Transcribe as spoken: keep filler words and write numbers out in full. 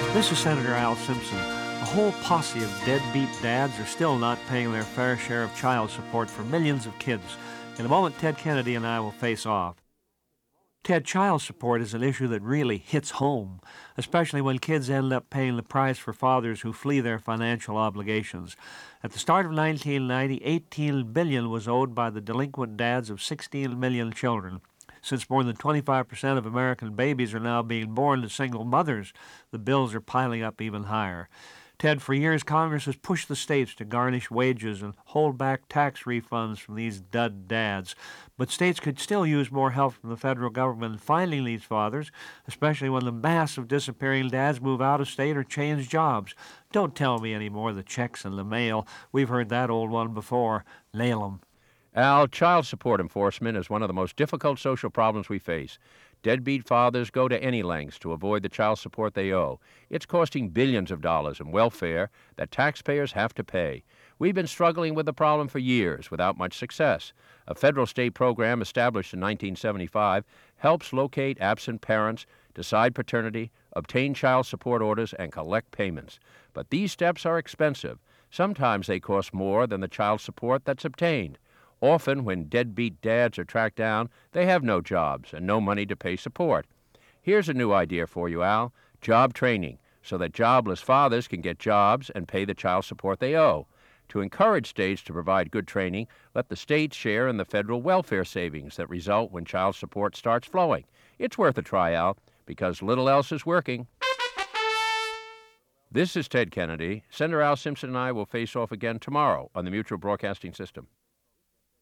This is Senator Al Simpson. A whole posse of deadbeat dads are still not paying their fair share of child support for millions of kids. In a moment, Ted Kennedy and I will face off. Ted, child support is an issue that really hits home, especially when kids end up paying the price for fathers who flee their financial obligations. At the start of nineteen ninety, eighteen billion dollars was owed by the delinquent dads of sixteen million children. Since more than twenty-five percent of American babies are now being born to single mothers, the bills are piling up even higher. Ted, for years, Congress has pushed the states to garnish wages and hold back tax refunds from these dud dads. But states could still use more help from the federal government in finding these fathers, especially when the mass of disappearing dads move out of state or change jobs. Don't tell me anymore the checks in the mail. We've heard that old one before. Nail 'em. Al, child support enforcement is one of the most difficult social problems we face. Deadbeat fathers go to any lengths to avoid the child support they owe. It's costing billions of dollars in welfare that taxpayers have to pay. We've been struggling with the problem for years without much success. A federal state program established in nineteen seventy-five helps locate absent parents, decide paternity, obtain child support orders, and collect payments. But these steps are expensive. Sometimes they cost more than the child support that's obtained. Often, when deadbeat dads are tracked down, they have no jobs and no money to pay support. Here's a new idea for you, Al. Job training, so that jobless fathers can get jobs and pay the child support they owe. To encourage states to provide good training, let the states share in the federal welfare savings that result when child support starts flowing. It's worth a try, Al, because little else is working. This is Ted Kennedy. Senator Al Simpson and I will face off again tomorrow on the Mutual Broadcasting System.